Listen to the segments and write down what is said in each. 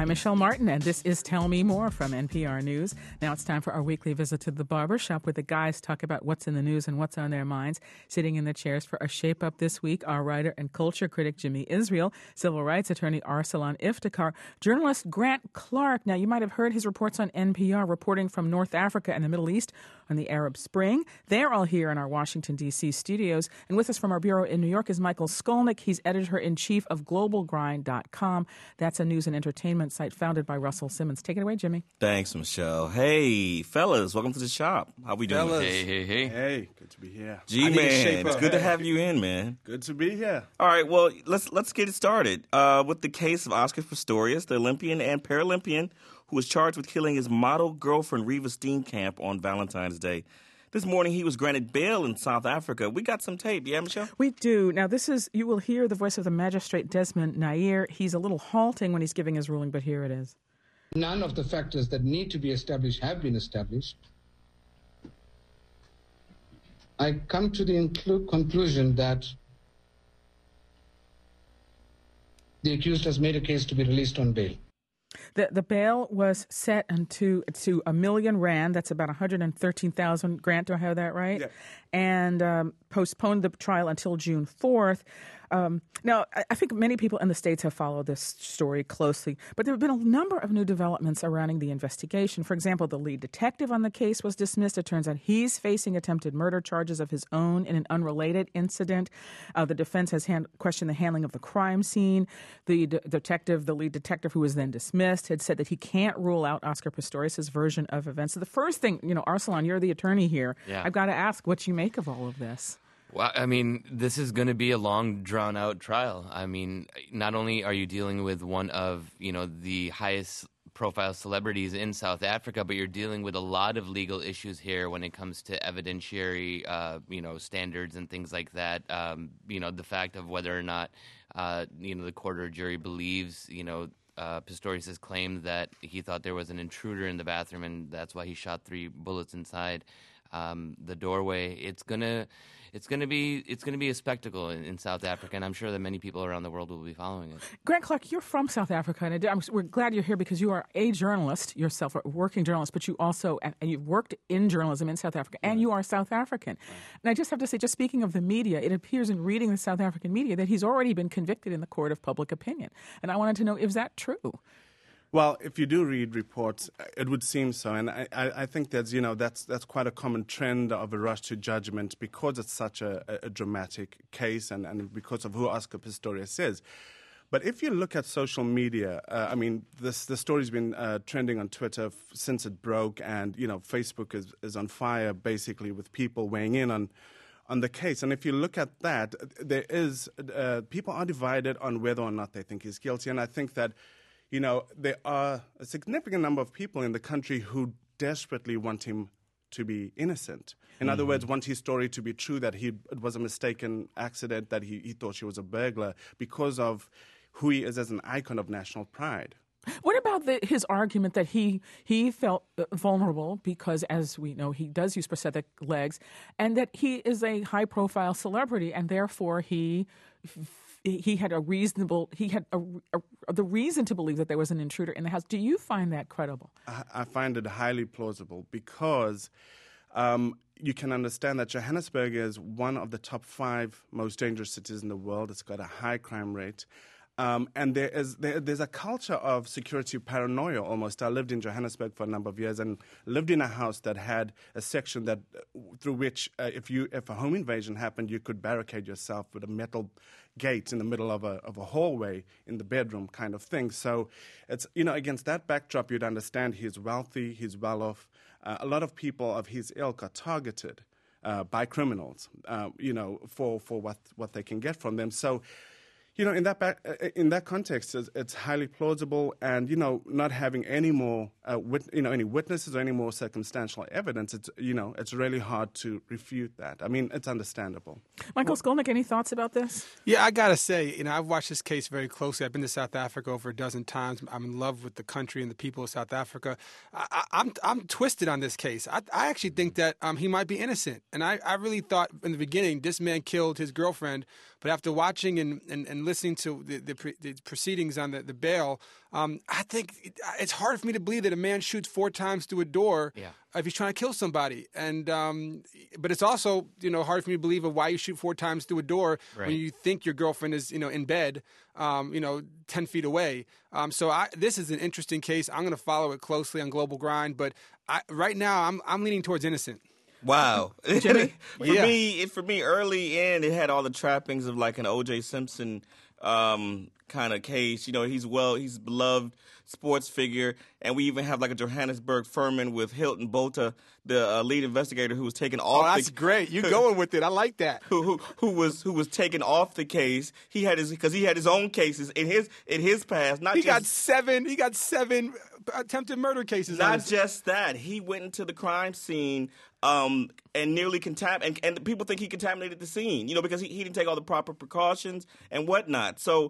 I'm Michelle Martin, and this is Tell Me More from NPR News. Now it's time for our weekly visit to the barber shop where the guys talk about what's in the news and what's on their minds. Sitting in the chairs for a shape-up this week, our writer and culture critic Jimmy Israel, civil rights attorney Arsalan Iftikhar, journalist Grant Clark. Now, you might have heard his reports on NPR, reporting from North Africa and the Middle East on the Arab Spring. They're all here in our Washington, D.C. studios. And with us from our bureau in New York is Michael Skolnick. He's editor-in-chief of GlobalGrind.com. That's a news and entertainment site founded by Russell Simmons. Take it away, Jimmy. Thanks, Michelle. Hey, fellas, welcome to the shop. How we doing? Fellas. Hey. Hey, good to be here. G-Man, it's good to have you in, man. Good to be here. All right, well, let's get it started with the case of Oscar Pistorius, the Olympian and Paralympian who was charged with killing his model girlfriend, Reeva Steenkamp, on Valentine's Day. This morning, he was granted bail in South Africa. We got some tape. Yeah, Michelle? We do. Now, you will hear the voice of the magistrate, Desmond Nair. He's a little halting when he's giving his ruling, but here it is. None of the factors that need to be established have been established. I come to the conclusion that the accused has made a case to be released on bail. The bail was set to R1 million. That's about 113,000. Grant, do I have that right? Yeah. And postponed the trial until June 4th. Now, I think many people in the States have followed this story closely, but there have been a number of new developments surrounding the investigation. For example, the lead detective on the case was dismissed. It turns out he's facing attempted murder charges of his own in an unrelated incident. The defense has questioned the handling of the crime scene. The lead detective, who was then dismissed, had said that he can't rule out Oscar Pistorius' version of events. So the first thing, Arsalan, you're the attorney here. Yeah. I've got to ask what you make of all of this. Well, I mean, this is going to be a long, drawn-out trial. I mean, not only are you dealing with one of, the highest-profile celebrities in South Africa, but you're dealing with a lot of legal issues here when it comes to evidentiary, standards and things like that. The fact of whether or not, the court or jury believes, Pistorius' claim that he thought there was an intruder in the bathroom and that's why he shot 3 bullets inside the doorway. It's gonna be a spectacle in South Africa, and I'm sure that many people around the world will be following it. Grant Clark, you're from South Africa, and we're glad you're here because you are a journalist yourself, a working journalist, but you also and you've worked in journalism in South Africa, and you are South African. And I just have to say, just speaking of the media, it appears in reading the South African media that he's already been convicted in the court of public opinion. And I wanted to know, is that true? Well, if you do read reports, it would seem so, and I think that's quite a common trend of a rush to judgment because it's such a dramatic case and because of who Oscar Pistorius is. But if you look at social media, the story's been trending on Twitter since it broke, and Facebook is on fire basically with people weighing in on the case. And if you look at that, there is people are divided on whether or not they think he's guilty, and I think that. There are a significant number of people in the country who desperately want him to be innocent. In other words, want his story to be true, that it was a mistaken accident, that he thought she was a burglar because of who he is as an icon of national pride. What about his argument that he felt vulnerable because, as we know, he does use prosthetic legs, and that he is a high-profile celebrity, and therefore he had the reason to believe that there was an intruder in the house. Do you find that credible? I find it highly plausible because you can understand that Johannesburg is one of the top 5 most dangerous cities in the world. It's got a high crime rate. And there's a culture of security paranoia almost. I lived in Johannesburg for a number of years and lived in a house that had a section that through which if a home invasion happened, you could barricade yourself with a metal gate in the middle of a hallway in the bedroom kind of thing. So it's against that backdrop, you'd understand he's wealthy, he's well off. A lot of people of his ilk are targeted by criminals, for what they can get from them. So. In that context, it's highly plausible, and not having any more, any witnesses or any more circumstantial evidence, it's really hard to refute that. I mean, it's understandable. Michael Skolnick, any thoughts about this? Yeah, I gotta say, I've watched this case very closely. I've been to South Africa over a dozen times. I'm in love with the country and the people of South Africa. I'm twisted on this case. I actually think that he might be innocent, and I really thought in the beginning this man killed his girlfriend But after watching and listening to the proceedings on the bail, I think it's hard for me to believe that a man shoots 4 times through a door if he's trying to kill somebody. And but it's also hard for me to believe of why you shoot 4 times through a door when you think your girlfriend is in bed, 10 feet away. So this is an interesting case. I'm going to follow it closely on Global Grind, but right now I'm leaning towards innocent. Wow. Jimmy? For me, early in, it had all the trappings of like an O.J. Simpson kind of case. He's beloved sports figure, and we even have like a Johannesburg Furman with Hilton Botha, the lead investigator who was taken off. Oh, that's great! You going with it? I like that. Who was taken off the case? He had his own cases in his past. He got 7 attempted murder cases. Not just that, he went into the crime scene and nearly contaminated, and people think he contaminated the scene, because he didn't take all the proper precautions and whatnot. So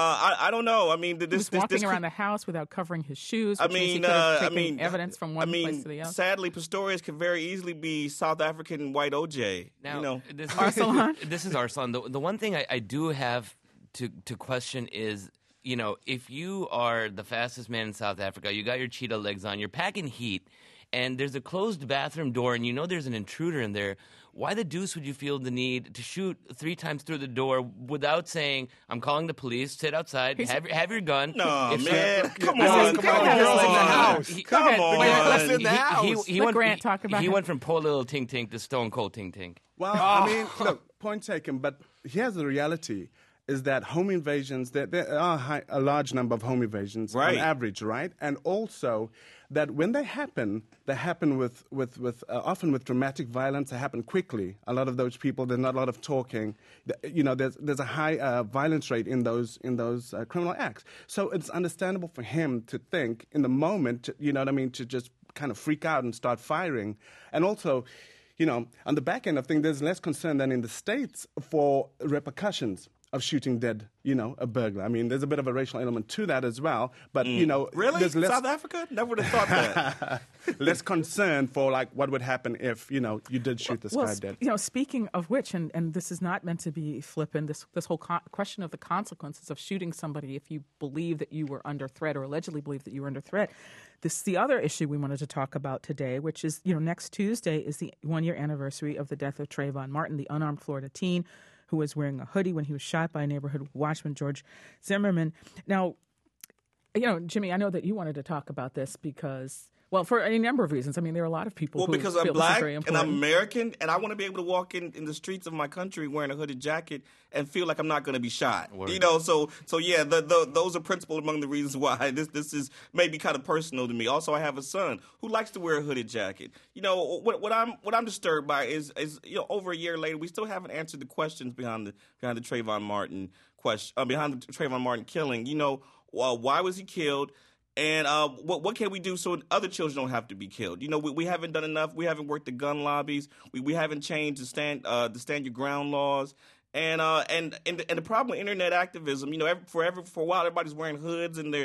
I don't know. I mean, he was walking around the house without covering his shoes. Which means he could have taken evidence from one place to the other. Sadly, Pistorius could very easily be South African white OJ. Now, Arsalan? This is Arsalan. The one thing I do have to question is, if you are the fastest man in South Africa, you got your cheetah legs on, you're packing heat, and there's a closed bathroom door, and there's an intruder in there, why the deuce would you feel the need to shoot 3 times through the door without saying, I'm calling the police, sit outside, have your gun? No, If man. so- Come on. Girls in the house. Come on. Let's in the house. Let Grant talk about He it. went from poor little Tink Tink to Stone Cold Tink Tink. Well, I mean, look, point taken. But here's the reality: is that home invasions, there are a large number of home invasions on average, right? And also that when they happen with often with dramatic violence. They happen quickly. A lot of those people, there's not a lot of talking. There's a high violence rate in those criminal acts. So it's understandable for him to think in the moment, to just kind of freak out and start firing. And also, on the back end of things, there's less concern than in the States for repercussions of shooting dead, a burglar. I mean, there's a bit of a racial element to that as well. But, Really? there's less... South Africa? Never would have thought that. less concern for, what would happen if, you did shoot this guy dead. Speaking of which, and this is not meant to be flippant, this whole question of the consequences of shooting somebody if you believe that you were under threat or allegedly believe that you were under threat. This is the other issue we wanted to talk about today, which is, next Tuesday is the 1-year anniversary of the death of Trayvon Martin, the unarmed Florida teen who was wearing a hoodie when he was shot by neighborhood watchman George Zimmerman. Now, Jimmy, I know that you wanted to talk about this because, well, for a number of reasons. I mean, there are a lot of people who because feel I'm this is black very and important. I'm American, and I want to be able to walk in the streets of my country wearing a hooded jacket and feel like I'm not going to be shot. Word. So yeah, those are principal among the reasons why this is maybe kind of personal to me. Also, I have a son who likes to wear a hooded jacket. What I'm disturbed by is over a year later, we still haven't answered the questions behind the Trayvon Martin behind the Trayvon Martin killing. Why was he killed? And what can we do so other children don't have to be killed? We haven't done enough. We haven't worked the gun lobbies. We haven't changed the stand your ground laws. And the problem with internet activism, for a while everybody's wearing hoods and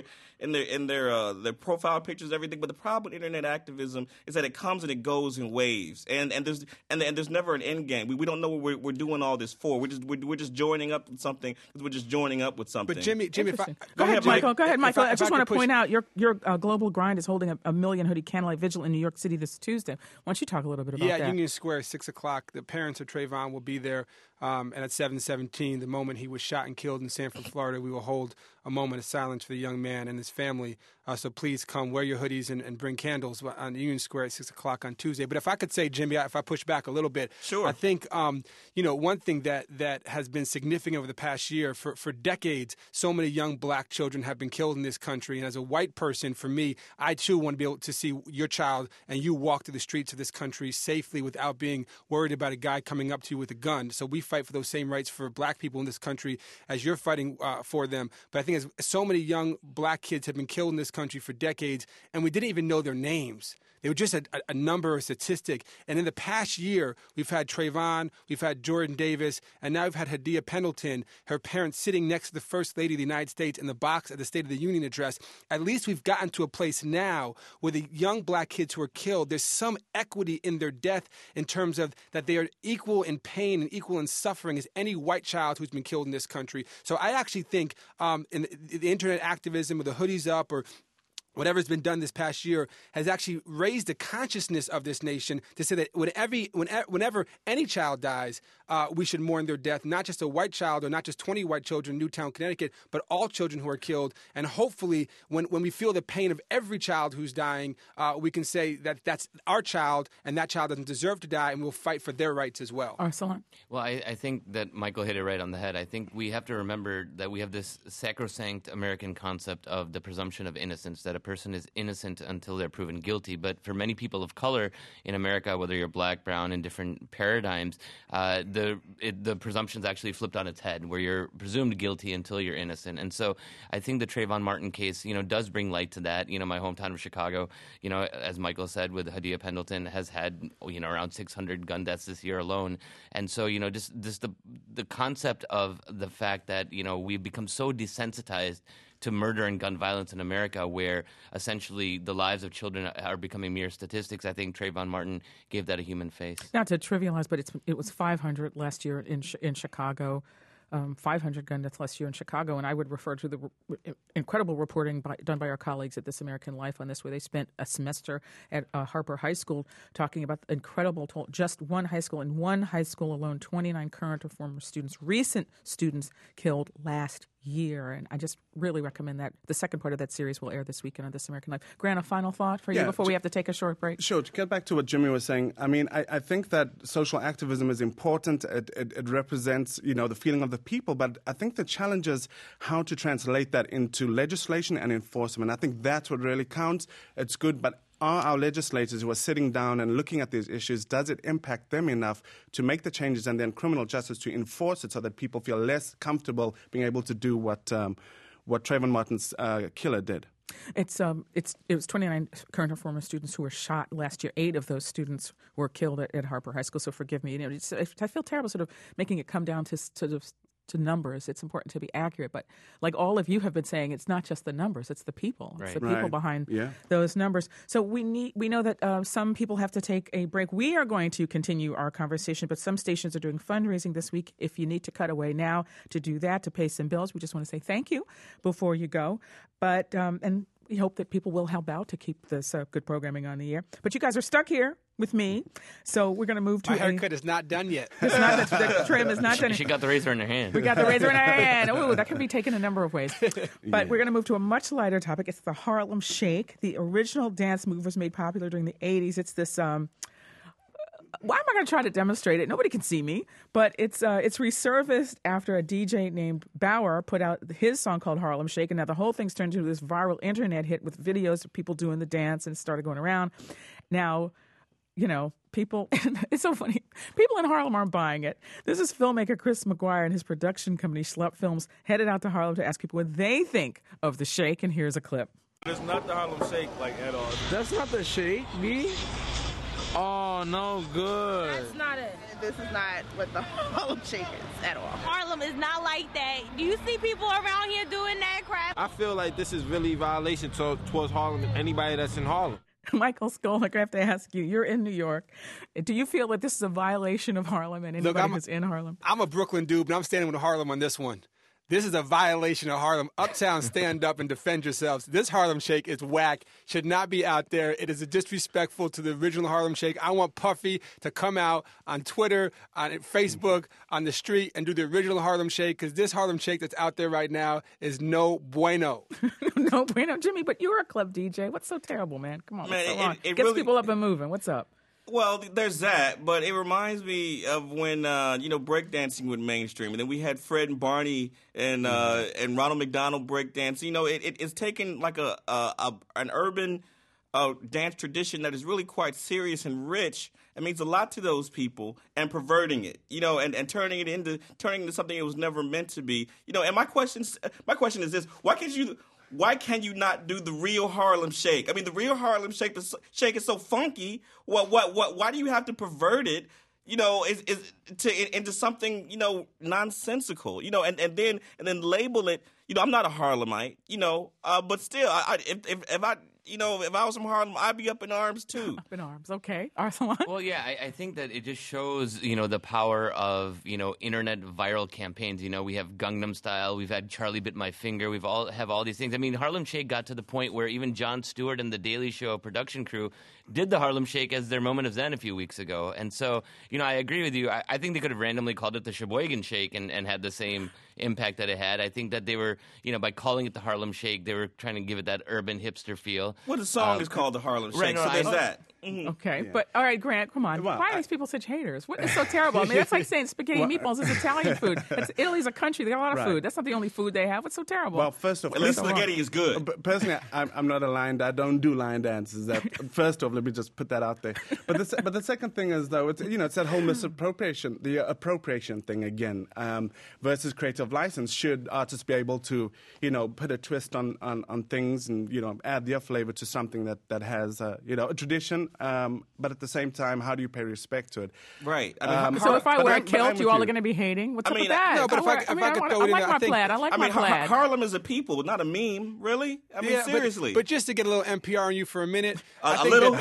their profile pictures, everything. But the problem with internet activism is that it comes and it goes in waves, and there's never an end game. We don't know what we're doing all this for. We're just joining up with something because we're just joining up with something. But Jimmy, Go ahead, Michael. I just want to point out your Global Grind is holding a million hoodie candlelight vigil in New York City this Tuesday. Why don't you talk a little bit about that? Yeah, Union Square, 6 o'clock. The parents of Trayvon will be there, and at 7:17, the moment he was shot and killed in Sanford, Florida, we will hold a moment of silence for the young man and his family. So please come, wear your hoodies and bring candles on Union Square at 6 o'clock on Tuesday. But if I could say, Jimmy, if I push back a little bit, sure. I think, one thing that has been significant over the past year, for decades, so many young black children have been killed in this country. And as a white person, for me, I too want to be able to see your child and you walk through the streets of this country safely without being worried about a guy coming up to you with a gun. So we fight for those same rights for black people in this country as you're fighting for them. But I think as so many young black kids have been killed in this country for decades, and we didn't even know their names They were just a number, a statistic. And in the past year, we've had Trayvon, we've had Jordan Davis, and now we've had Hadia Pendleton, her parents sitting next to the First Lady of the United States in the box at the State of the Union address. At least we've gotten to a place now where the young black kids who are killed, there's some equity in their death in terms of that they are equal in pain and equal in suffering as any white child who's been killed in this country. So I actually think in the internet activism or the hoodies up or whatever's been done this past year has actually raised the consciousness of this nation to say that whenever any child dies, we should mourn their death, not just a white child or not just 20 white children in Newtown, Connecticut, but all children who are killed. And hopefully when we feel the pain of every child who's dying, we can say that that's our child and that child doesn't deserve to die, and we'll fight for their rights as well. Arsalan? Well, I think that Michael hit it right on the head. I think we have to remember that we have this sacrosanct American concept of the presumption of innocence, that a person is innocent until they're proven guilty. But for many people of color in America, whether you're black, brown, in different paradigms, the presumption's actually flipped on its head, where you're presumed guilty until you're innocent. And so I think the Trayvon Martin case, does bring light to that. My hometown of Chicago, as Michael said, with Hadia Pendleton, has had, around 600 gun deaths this year alone. And so, just the concept of the fact that, we've become so desensitized to murder and gun violence in America, where essentially the lives of children are becoming mere statistics. I think Trayvon Martin gave that a human face. Not to trivialize, but it was 500 last year in Chicago. 500 gun deaths last year in Chicago, and I would refer to the incredible reporting done by our colleagues at This American Life on this, where they spent a semester at Harper High School talking about the incredible toll. Just one high school alone, 29 current or former students, recent students killed last year. And I just really recommend that. The second part of that series will air this weekend on This American Life. Grant, a final thought for you before we have to take a short break? Sure. To get back to what Jimmy was saying, I think that social activism is important. It represents, the feeling of the people, but I think the challenge is how to translate that into legislation and enforcement. I think that's what really counts. It's good, but are our legislators who are sitting down and looking at these issues, does it impact them enough to make the changes, and then criminal justice to enforce it so that people feel less comfortable being able to do what Trayvon Martin's killer did? It was 29 current or former students who were shot last year. 8 of those students were killed at Harper High School. So forgive me. I feel terrible sort of making it come down to numbers. It's important to be accurate, but like all of you have been saying, it's not just the numbers; it's the people. It's the people behind those numbers. So we know that some people have to take a break. We are going to continue our conversation, but some stations are doing fundraising this week. If you need to cut away now to do that, to pay some bills, we just want to say thank you before you go. But and we hope that people will help out to keep this good programming on the air. But you guys are stuck here with me, so we're going to move to my haircut is not done yet. It's not the trim is not done. She got the razor in her hand. We got the razor in our hand. Ooh, that can be taken a number of ways. But we're going to move to a much lighter topic. It's the Harlem Shake. The original dance move was made popular during the 80s. It's this. Why am I going to try to demonstrate it? Nobody can see me. But it's resurfaced after a DJ named Bauer put out his song called Harlem Shake. And now the whole thing's turned into this viral internet hit with videos of people doing the dance, and it started going around. Now, people, it's so funny. People in Harlem aren't buying it. This is filmmaker Chris McGuire and his production company, Schlupp Films, headed out to Harlem to ask people what they think of the shake. And here's a clip. It's not the Harlem Shake, at all. That's not the shake, me? Oh, no good. That's not it. This is not what the Harlem Shake is at all. Harlem is not like that. Do you see people around here doing that crap? I feel like this is really a violation towards Harlem and anybody that's in Harlem. Michael Skolnick, I have to ask you, you're in New York. Do you feel that this is a violation of Harlem and anybody who's in Harlem? I'm a Brooklyn dude, but I'm standing with Harlem on this one. This is a violation of Harlem. Uptown, stand up and defend yourselves. This Harlem Shake is whack, should not be out there. It is disrespectful to the original Harlem Shake. I want Puffy to come out on Twitter, on Facebook, on the street, and do the original Harlem Shake, because this Harlem Shake that's out there right now is no bueno. No bueno. Jimmy, but you're a club DJ. What's so terrible, man? Come on. Man, it Gets really, people up and moving. What's up? Well, there's that, but it reminds me of when breakdancing went mainstream, and then we had Fred and Barney and Ronald McDonald breakdance. It's taken like an urban dance tradition that is really quite serious and rich. It means a lot to those people, and perverting it, and turning it into something it was never meant to be. And my question is this: why can you not do the real Harlem Shake? I mean, the real Harlem Shake is so funky. Why do you have to pervert it? Into something nonsensical. And then label it. I'm not a Harlemite. But still, if I was from Harlem, I'd be up in arms too. Up in arms, okay. Arsalan? Well, yeah, I think that it just shows, the power of, internet viral campaigns. We have Gangnam Style, we've had Charlie Bit My Finger, have all these things. I mean, Harlem Shake got to the point where even Jon Stewart and the Daily Show production crew did the Harlem Shake as their moment of zen a few weeks ago. And so, I agree with you. I think they could have randomly called it the Sheboygan Shake and had the same impact that it had. I think that they were, by calling it the Harlem Shake, they were trying to give it that urban hipster feel. Well, the song is called the Harlem Shake, right, so there's that. Mm-hmm. Okay, but all right, Grant, come on. Why are these people such haters? What is so terrible? I mean, that's like saying spaghetti and meatballs is Italian food. Italy's a country; they got a lot of food. That's not the only food they have. What's so terrible? Well, first of all, at least spaghetti is good. Personally, I'm not a lion. I don't do lion dances. First off, let me just put that out there. But the second thing is though, it's that whole misappropriation, the appropriation thing again, versus creative license. Should artists be able to put a twist on things and add their flavor to something that has a tradition, but at the same time, how do you pay respect to it? Right. So if I wear a kilt, you all are going to be hating? What's up with that? No, but if I could throw it in, I like my plaid. Harlem is a people, not a meme. Really? I mean, seriously. But just to get a little NPR on you for a minute, a little.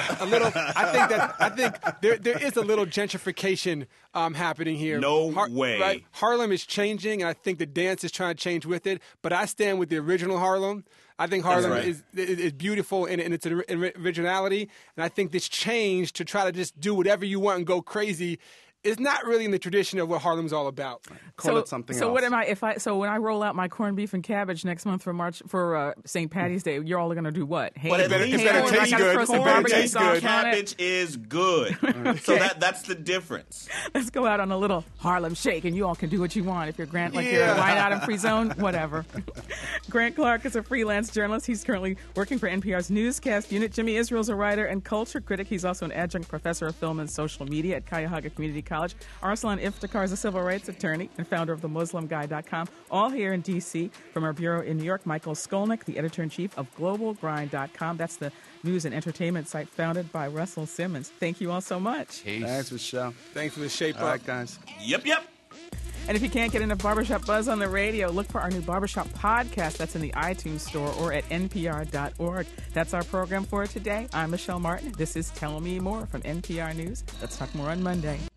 I think there is a little gentrification happening here. No way. Right? Harlem is changing, and I think the dance is trying to change with it. But I stand with the original Harlem. I think Harlem is beautiful in its originality, and I think this change to try to just do whatever you want and go crazy is not really in the tradition of what Harlem's all about. Call it something else. So what am I? So when I roll out my corned beef and cabbage next month for St. Patty's Day, you're all going to do what? But it better taste good. Corned cabbage is good. Okay. So that's the difference. Let's go out on a little Harlem Shake, and you all can do what you want. If you're Grant, you're a Wine Out and Free Zone, whatever. Grant Clark is a freelance journalist. He's currently working for NPR's newscast unit. Jimmy Israel's a writer and culture critic. He's also an adjunct professor of film and social media at Cuyahoga Community College. Arsalan Iftikhar is a civil rights attorney and founder of TheMuslimGuy.com. All here in D.C. From our bureau in New York, Michael Skolnick, the editor-in-chief of GlobalGrind.com. That's the news and entertainment site founded by Russell Simmons. Thank you all so much. Peace. Thanks, Michelle. Thanks for the shape up. All right, guys. Yep. And if you can't get enough Barbershop Buzz on the radio, look for our new Barbershop podcast. That's in the iTunes store or at npr.org. That's our program for today. I'm Michelle Martin. This is Tell Me More from NPR News. Let's talk more on Monday.